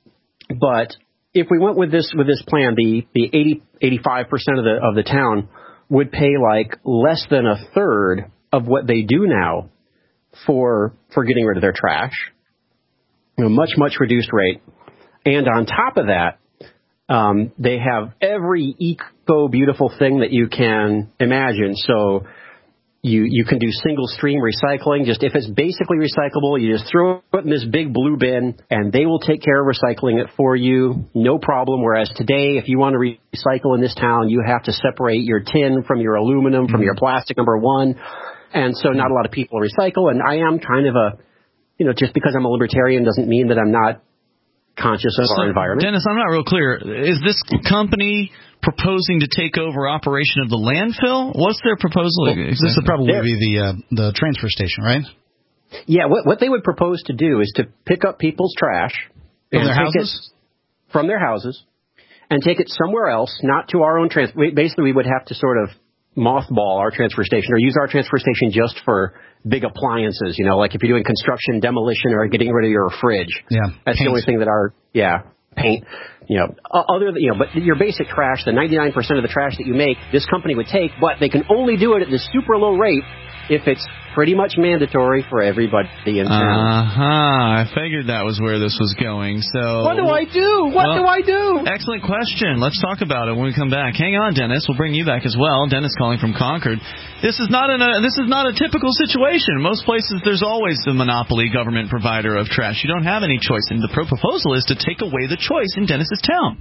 but if we went with this with this plan, the the eighty, eighty-five percent of the of the town would pay like less than a third of what they do now for for getting rid of their trash. You know, much much reduced rate. And on top of that, um, they have every eco beautiful thing that you can imagine. So You you can do single stream recycling. Just if it's basically recyclable, you just throw it in this big blue bin, and they will take care of recycling it for you, no problem. Whereas today, if you want to recycle in this town, you have to separate your tin from your aluminum, from mm-hmm. your plastic, number one. And so not a lot of people recycle. And I am kind of a, you know, just because I'm a libertarian doesn't mean that I'm not conscious of so, our environment. Dennis, I'm not real clear. Is this company proposing to take over operation of the landfill? What's their proposal? Well, this would probably They're, be the uh, the transfer station, right? Yeah, what what they would propose to do is to pick up people's trash from their houses, it, from their houses, and take it somewhere else, not to our own trans. Basically, we would have to sort of mothball our transfer station or use our transfer station just for big appliances. You know, like if you're doing construction, demolition, or getting rid of your fridge. Yeah, that's paint. the only thing that our yeah paint. You know, other than, you know, but your basic trash, the ninety-nine percent of the trash that you make, this company would take, but they can only do it at this super low rate if it's pretty much mandatory for everybody in town. Uh-huh. I figured that was where this was going. So what do I do? What well, do I do? Excellent question. Let's talk about it when we come back. Hang on, Dennis. We'll bring you back as well. Dennis calling from Concord. This is not an, a this is not a typical situation. Most places there's always the monopoly government provider of trash. You don't have any choice, and the proposal is to take away the choice in Dennis's town.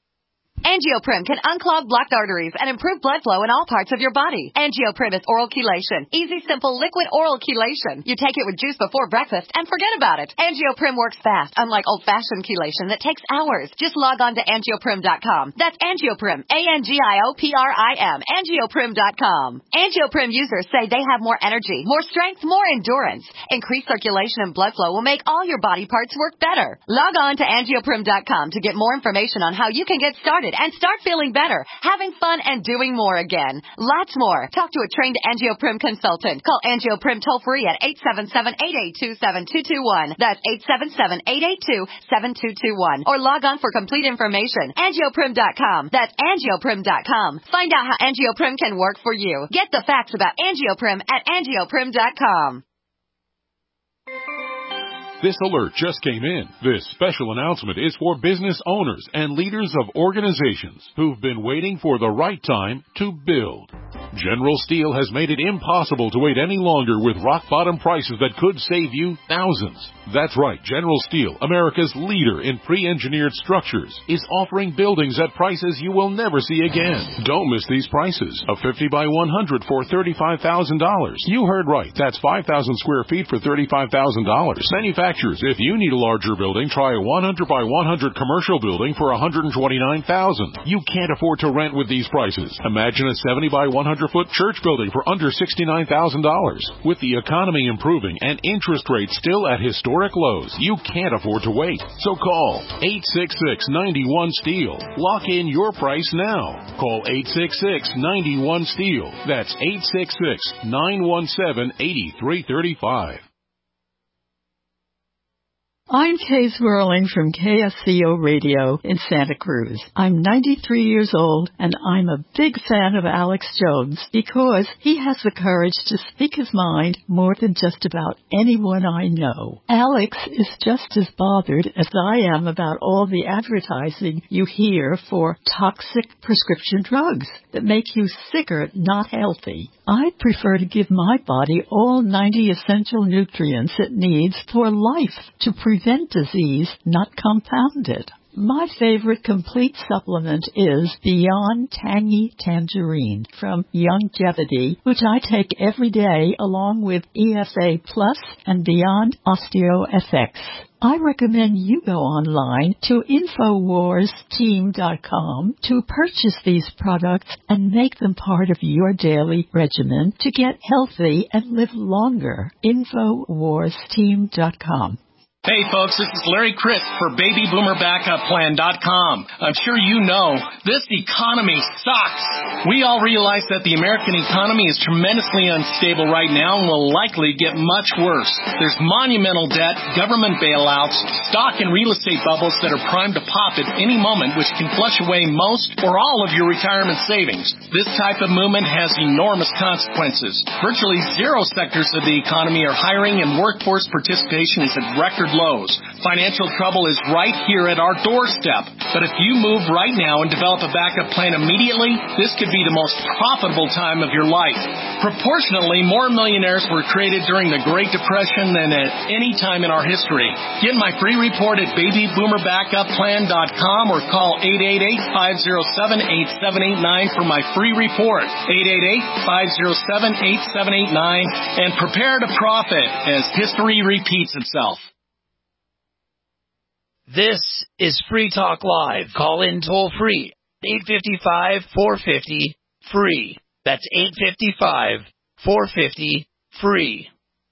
Angioprim can unclog blocked arteries and improve blood flow in all parts of your body. Angioprim is oral chelation. Easy, simple, liquid oral chelation. You take it with juice before breakfast and forget about it. Angioprim works fast, unlike old-fashioned chelation that takes hours. Just log on to angioprim dot com. That's Angioprim, A N G I O P R I M, angioprim dot com. Angioprim users say they have more energy, more strength, more endurance. Increased circulation and blood flow will make all your body parts work better. Log on to angioprim dot com to get more information on how you can get started and start feeling better, having fun, and doing more again. Lots more. Talk to a trained Angioprim consultant. Call Angioprim toll-free at eight seven seven, eight eight two, seven two two one. That's eight seven seven, eight eight two, seven two two one. Or log on for complete information. Angioprim dot com. That's Angioprim dot com. Find out how Angioprim can work for you. Get the facts about Angioprim at Angioprim dot com. This alert just came in. This special announcement is for business owners and leaders of organizations who've been waiting for the right time to build. General Steel has made it impossible to wait any longer with rock-bottom prices that could save you thousands. That's right, General Steel, America's leader in pre-engineered structures, is offering buildings at prices you will never see again. Don't miss these prices. A fifty by one hundred for thirty-five thousand dollars. You heard right. That's five thousand square feet for thirty-five thousand dollars. Manufacturers, if you need a larger building, try a one hundred by one hundred commercial building for one hundred twenty-nine thousand dollars. You can't afford to rent with these prices. Imagine a seventy by one hundred foot church building for under sixty-nine thousand dollars. With the economy improving and interest rates still at historic lows, you can't afford to wait. So call eight six six, nine one, STEEL. Lock in your price now. Call eight six six, nine one, STEEL. That's eight six six, nine one seven, eight three three five. I'm Kay Swirling from K S C O Radio in Santa Cruz. I'm ninety-three years old, and I'm a big fan of Alex Jones because he has the courage to speak his mind more than just about anyone I know. Alex is just as bothered as I am about all the advertising you hear for toxic prescription drugs that make you sicker, not healthy. I prefer to give my body all ninety essential nutrients it needs for life to prevent disease, not compound it. My favorite complete supplement is Beyond Tangy Tangerine from Youngevity, which I take every day along with E S A Plus and Beyond OsteoFX. I recommend you go online to Infowars Team dot com to purchase these products and make them part of your daily regimen to get healthy and live longer. Infowars Team dot com. Hey folks, this is Larry Crisp for Baby Boomer Backup Plan dot com. I'm sure you know, this economy sucks. We all realize that the American economy is tremendously unstable right now and will likely get much worse. There's monumental debt, government bailouts, stock and real estate bubbles that are primed to pop at any moment, which can flush away most or all of your retirement savings. This type of movement has enormous consequences. Virtually zero sectors of the economy are hiring, and workforce participation is at record lows. Financial trouble is right here at our doorstep. But if you move right now and develop a backup plan immediately, this could be the most profitable time of your life. Proportionately, more millionaires were created during the Great Depression than at any time in our history. Get my free report at Baby Boomer Backup Plan dot com or call eight eight eight, five oh seven, eight seven eight nine for my free report. eight eight eight, five oh seven, eight seven eight nine and prepare to profit as history repeats itself. This is Free Talk Live. Call in toll free. eight five five, four five zero, free. That's eight five five, four five zero, free.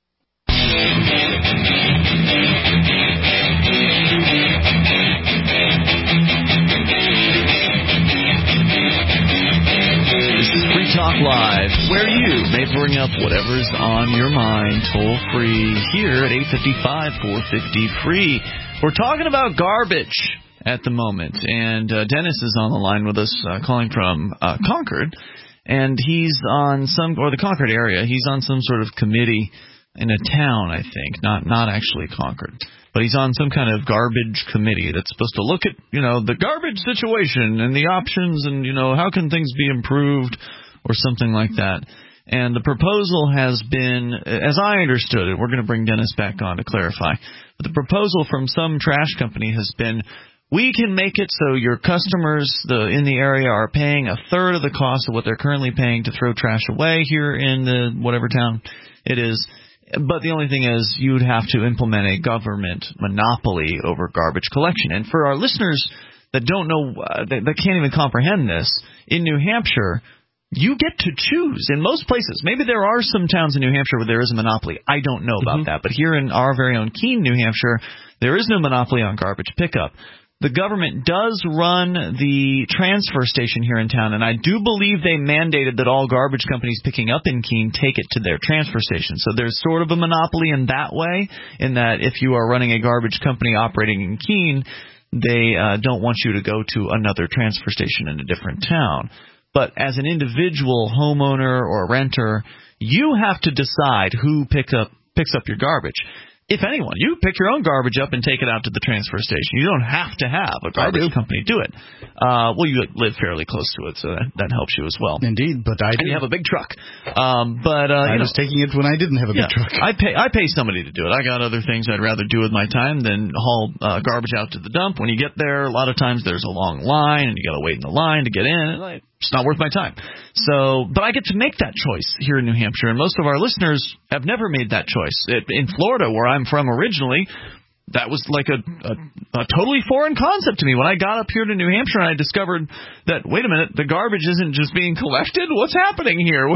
This is Free Talk Live, where you may bring up whatever's on your mind toll free here at eight five five, four five zero, free. We're talking about garbage at the moment, and uh, Dennis is on the line with us, uh, calling from uh, Concord, and he's on some, or the Concord area, he's on some sort of committee in a town, I think, not not actually Concord, but he's on some kind of garbage committee that's supposed to look at, you know, the garbage situation and the options and, you know, how can things be improved or something like that. And the proposal has been, as I understood it, we're going to bring Dennis back on to clarify, but the proposal from some trash company has been, we can make it so your customers the, in the area are paying a third of the cost of what they're currently paying to throw trash away here in the whatever town it is. But the only thing is you'd have to implement a government monopoly over garbage collection. And for our listeners that don't know, uh, that, that can't even comprehend this, in New Hampshire, you get to choose in most places. Maybe there are some towns in New Hampshire where there is a monopoly. I don't know about mm-hmm. that. But here in our very own Keene, New Hampshire, there is no monopoly on garbage pickup. The government does run the transfer station here in town, and I do believe they mandated that all garbage companies picking up in Keene take it to their transfer station. So there's sort of a monopoly in that way, in that if you are running a garbage company operating in Keene, they uh, don't want you to go to another transfer station in a different town. But as an individual homeowner or renter, you have to decide who pick up, picks up your garbage. If anyone, you pick your own garbage up and take it out to the transfer station. You don't have to have a garbage company do it. Uh, well, you live fairly close to it, so that, that helps you as well. Indeed, but I do. And you have a big truck. Um, but uh, I you was know, taking it when I didn't have a yeah, big truck. I pay I pay somebody to do it. I got other things I'd rather do with my time than haul uh, garbage out to the dump. When you get there, a lot of times there's a long line, and you got to wait in the line to get in. And like, it's not worth my time. So, but I get to make that choice here in New Hampshire, and most of our listeners have never made that choice. It, in Florida, where I'm from originally, that was like a, a, a totally foreign concept to me. When I got up here to New Hampshire and I discovered that, wait a minute, the garbage isn't just being collected? What's happening here?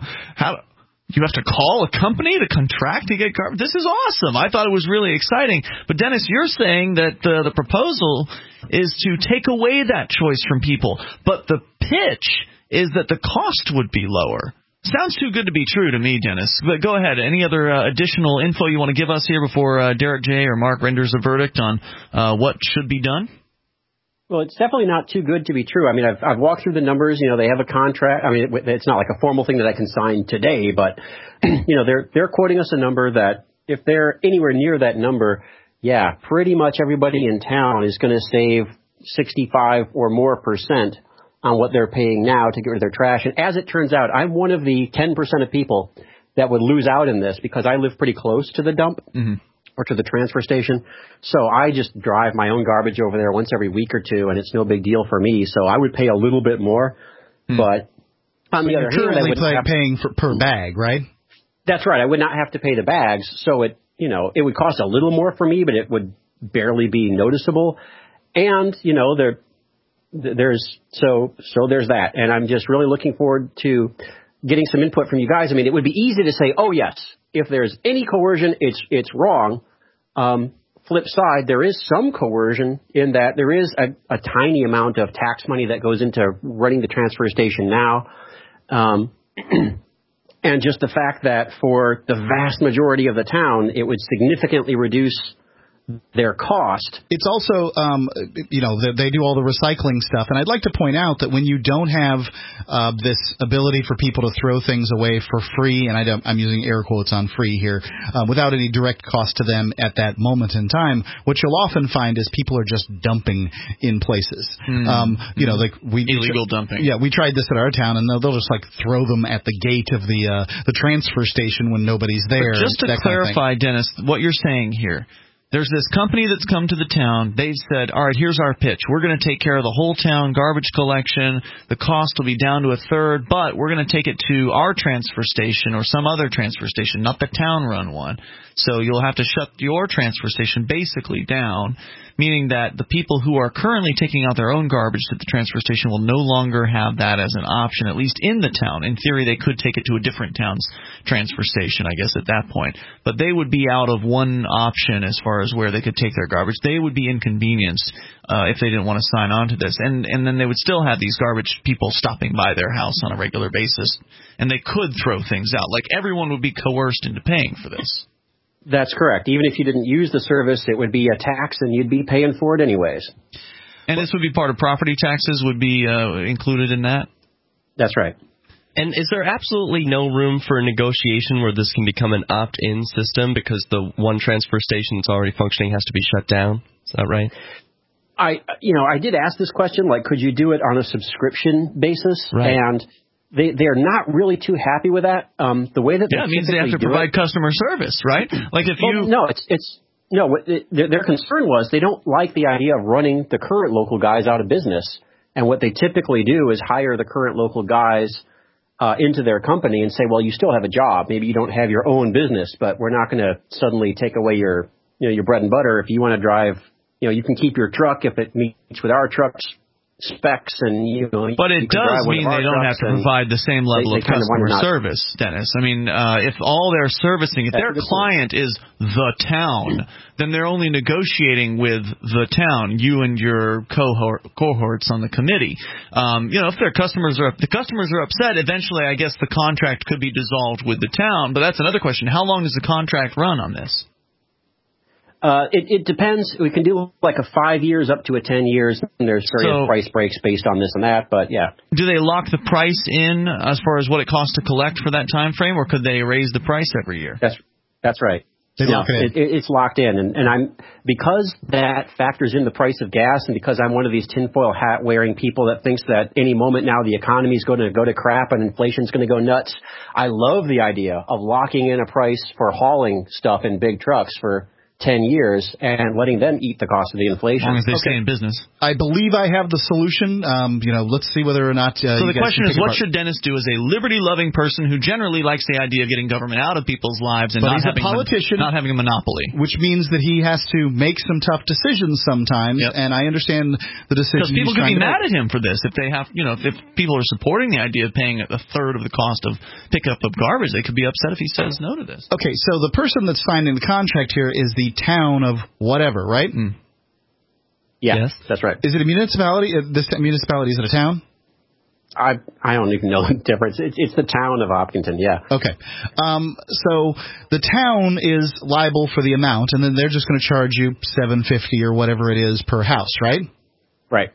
How you have to call a company to contract to get garbage? This is awesome. I thought it was really exciting. But, Dennis, you're saying that uh, the proposal is to take away that choice from people. But the pitch is that the cost would be lower. Sounds too good to be true to me, Dennis. But go ahead. Any other uh, additional info you want to give us here before uh, Derek J. or Mark renders a verdict on uh, what should be done? Well, it's definitely not too good to be true. I mean, I've, I've walked through the numbers. You know, they have a contract. I mean, it, it's not like a formal thing that I can sign today, but, you know, they're they're quoting us a number that if they're anywhere near that number, yeah, pretty much everybody in town is going to save sixty-five or more percent on what they're paying now to get rid of their trash. And as it turns out, I'm one of the ten percent of people that would lose out in this because I live pretty close to the dump mm-hmm. or to the transfer station. So I just drive my own garbage over there once every week or two, and it's no big deal for me. So I would pay a little bit more. Hmm. But on the You're other hand, I would play, have, paying for, per bag, right? That's right. I would not have to pay the bags. So it, you know, it would cost a little more for me, but it would barely be noticeable. And, you know, there, there's, so, so there's that. And I'm just really looking forward to getting some input from you guys. I mean, it would be easy to say, oh yes, if there's any coercion, it's, it's wrong. Um, flip side, there is some coercion in that there is a, a tiny amount of tax money that goes into running the transfer station now. Um, and just the fact that for the vast majority of the town, it would significantly reduce their cost. It's also, um, you know, they do all the recycling stuff. And I'd like to point out that when you don't have uh, this ability for people to throw things away for free, and I don't, I'm using air quotes on free here, uh, without any direct cost to them at that moment in time, what you'll often find is people are just dumping in places. Mm. Um, you know, like we illegal we, dumping. Yeah, we tried this at our town, and they'll, they'll just like throw them at the gate of the uh, the transfer station when nobody's there. But just to clarify, kind of Dennis, what you're saying here. There's this company that's come to the town. They've said, all right, here's our pitch. We're going to take care of the whole town garbage collection. The cost will be down to a third, but we're going to take it to our transfer station or some other transfer station, not the town-run one. So you'll have to shut your transfer station basically down, meaning that the people who are currently taking out their own garbage to the transfer station will no longer have that as an option, at least in the town. In theory, they could take it to a different town's transfer station, I guess, at that point. But they would be out of one option as far as where they could take their garbage. They would be inconvenienced uh, if they didn't want to sign on to this. And, and then they would still have these garbage people stopping by their house on a regular basis, and they could throw things out. Like, everyone would be coerced into paying for this. That's correct. Even if you didn't use the service, it would be a tax, and you'd be paying for it anyways. And this would be part of property taxes would be uh, included in that? That's right. And is there absolutely no room for a negotiation where this can become an opt-in system because the one transfer station that's already functioning has to be shut down? Is that right? I, you know, I did ask this question, like, could you do it on a subscription basis? Right. And They they are not really too happy with that. Um, the way that yeah, they it means they have to provide it, customer service, right? Like if well, you no, it's it's no. What it, their, their concern was they don't like the idea of running the current local guys out of business. And what they typically do is hire the current local guys uh, into their company and say, well, you still have a job. Maybe you don't have your own business, but we're not going to suddenly take away your you know your bread and butter. If you want to drive, you know, you can keep your truck if it meets with our trucks specs, and you know. But it does mean they don't have to provide the same level they, of they customer kind of service, Dennis. I mean, uh, if all they're servicing, if their client is the town, then they're only negotiating with the town, you and your cohort, cohorts on the committee. Um, you know, if their customers are, if the customers are upset, eventually, I guess the contract could be dissolved with the town. But that's another question. How long does the contract run on this? Uh, it, it depends. We can do like a five years up to a ten years, and there's various so, price breaks based on this and that. But yeah, do they lock the price in as far as what it costs to collect for that time frame, or could they raise the price every year? That's that's right. They no, lock it in. It, it's locked in, and, and I'm because that factors in the price of gas, and because I'm one of these tinfoil hat wearing people that thinks that any moment now the economy is going to go to crap and inflation's going to go nuts. I love the idea of locking in a price for hauling stuff in big trucks for ten years and letting them eat the cost of the inflation. As long as they okay. stay in business. I believe I have the solution. Um, you know, let's see whether or not. Uh, so the question is, what apart. should Dennis do as a liberty-loving person who generally likes the idea of getting government out of people's lives and but not he's having a politician, mon- not having a monopoly, which means that he has to make some tough decisions sometimes. Yep. And I understand the decision. Because people he's could be mad make. at him for this if they have, you know, if, if people are supporting the idea of paying a third of the cost of pickup of garbage, they could be upset if he says no to this. Okay, so the person that's signing the contract here is the town of whatever, right? Mm. Yeah, yes, that's right. Is it a municipality? Uh, this municipality, is it a town? I I don't even know the difference. It's, it's the town of Hopkinton, yeah. Okay. Um, so the town is liable for the amount, and then they're just going to charge you seven hundred fifty dollars or whatever it is per house, right? Right.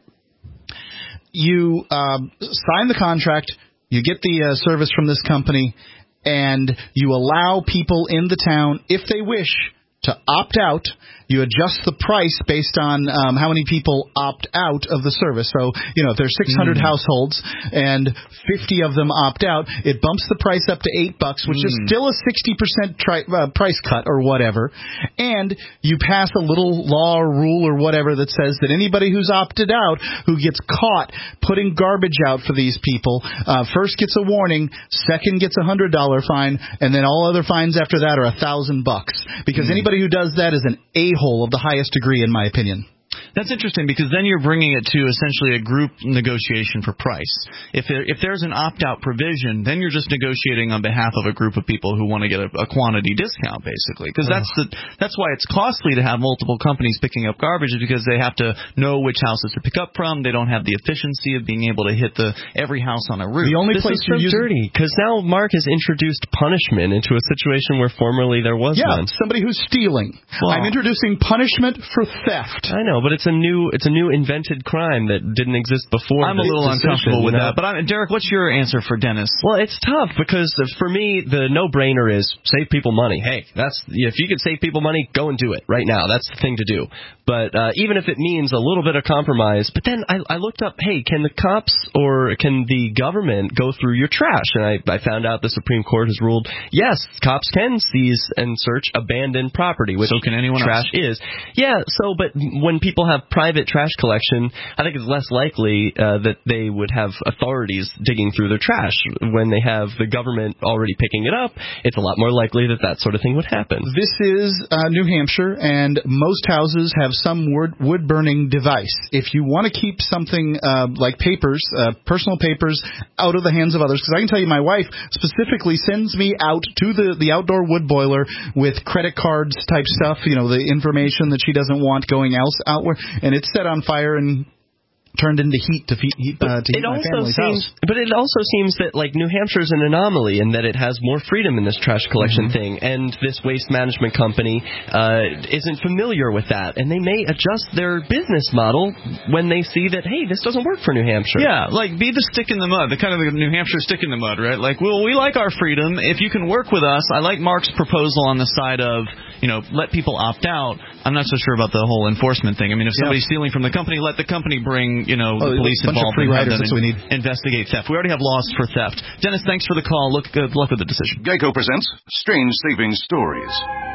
You um, sign the contract, you get the uh, service from this company, and you allow people in the town, if they wish, to opt out. You adjust the price based on um, how many people opt out of the service. So, you know, if there's six hundred mm. households and fifty of them opt out, it bumps the price up to eight bucks, which mm. is still a sixty percent tri- uh, price cut or whatever. And you pass a little law or rule or whatever that says that anybody who's opted out, who gets caught putting garbage out for these people, uh, first gets a warning, second gets a one hundred dollars fine, and then all other fines after that are a thousand bucks. Because mm. anybody who does that is an a-hole of the highest degree, in my opinion. That's interesting because then you're bringing it to essentially a group negotiation for price. If there, if there's an opt-out provision, then you're just negotiating on behalf of a group of people who want to get a, a quantity discount, basically. Because that's the that's why it's costly to have multiple companies picking up garbage, is because they have to know which houses to pick up from. They don't have the efficiency of being able to hit the every house on a route. The only this place is so using... dirty because now Mark has introduced punishment into a situation where formerly there was yeah, none. Somebody who's stealing. Well, I'm introducing punishment for theft. I know, but it's a new it's a new invented crime that didn't exist before. I'm a little decision, uncomfortable with you know? that. But I'm, Derek, what's your answer for Dennis? Well, it's tough because for me, the no-brainer is save people money. Hey, that's if you can save people money, go and do it right now. That's the thing to do. But uh, even if it means a little bit of compromise, but then I, I looked up, hey, can the cops or can the government go through your trash? And I, I found out the Supreme Court has ruled, yes, cops can seize and search abandoned property, which so can anyone trash else. is. Yeah, so but when people have private trash collection, I think it's less likely uh, that they would have authorities digging through their trash. When they have the government already picking it up, it's a lot more likely that that sort of thing would happen. This is uh, New Hampshire, and most houses have some wood-burning device. If you want to keep something uh, like papers, uh, personal papers, out of the hands of others, because I can tell you my wife specifically sends me out to the, the outdoor wood boiler with credit cards type stuff, you know, the information that she doesn't want going else outward, and it's set on fire and turned into heat to, heat, uh, to heat my family's seems, house. But it also seems that, like, New Hampshire's an anomaly in that it has more freedom in this trash collection mm-hmm. thing, and this waste management company uh, isn't familiar with that, and they may adjust their business model when they see that, hey, this doesn't work for New Hampshire. Yeah, like, be the stick in the mud, the kind of the New Hampshire stick in the mud, right? Like, well, we like our freedom. If you can work with us, I like Mark's proposal on the side of, you know, let people opt out. I'm not so sure about the whole enforcement thing. I mean, if somebody's yeah. stealing from the company, let the company bring, you know, the oh, police involved and have them in, investigate theft. We already have laws for theft. Dennis, thanks for the call. Look, good luck with the decision. Geico presents Strange Savings Stories.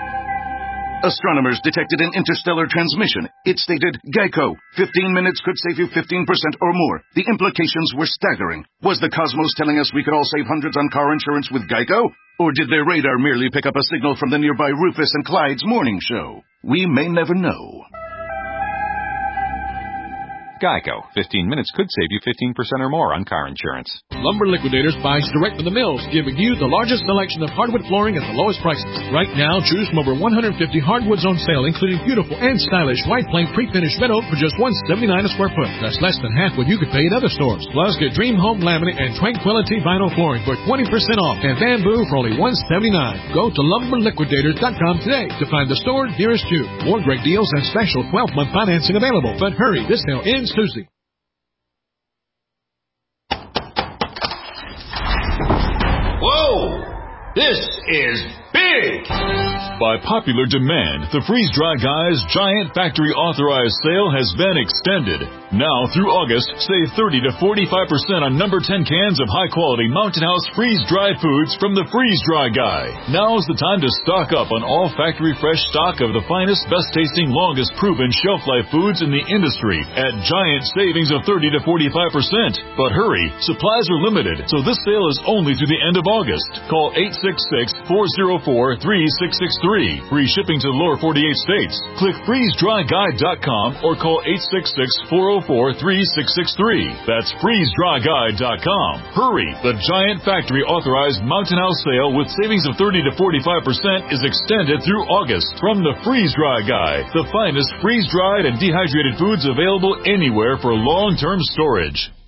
Astronomers detected an interstellar transmission. It stated, Geico, fifteen minutes could save you fifteen percent or more. The implications were staggering. Was the cosmos telling us we could all save hundreds on car insurance with Geico? Or did their radar merely pick up a signal from the nearby Rufus and Clyde's morning show? We may never know. Geico. fifteen minutes could save you fifteen percent or more on car insurance. Lumber Liquidators buys direct from the mills, giving you the largest selection of hardwood flooring at the lowest prices. Right now, choose from over one hundred fifty hardwoods on sale, including beautiful and stylish white plank pre-finished red oak for just one hundred seventy-nine dollars a square foot. That's less than half what you could pay at other stores. Plus, get Dream Home Laminate and Tranquility Vinyl Flooring for twenty percent off, and Bamboo for only one hundred seventy-nine dollars. Go to lumber liquidators dot com today to find the store nearest you. More great deals and special twelve-month financing available. But hurry, this sale ends Tuesday. Whoa! This is big! By popular demand, the Freeze-Dry Guy's Giant Factory Authorized Sale has been extended. Now through August, save thirty to forty-five percent on number ten cans of high-quality Mountain House freeze-dried foods from the Freeze-Dry Guy. Now's the time to stock up on all factory-fresh stock of the finest, best-tasting, longest-proven shelf-life foods in the industry at giant savings of thirty to forty-five percent. But hurry, supplies are limited, so this sale is only through the end of August. Call eight six six, four oh four, three six six three. Free shipping to the lower forty-eight states. Click freeze dry guy dot com or call eight six six, four oh four, three six six three. That's freeze dry guy dot com. Hurry! The Giant Factory Authorized Mountain House Sale with savings of thirty to forty-five percent is extended through August from the Freeze-Dry Guy, the finest freeze-dried and dehydrated foods available anywhere for long-term storage.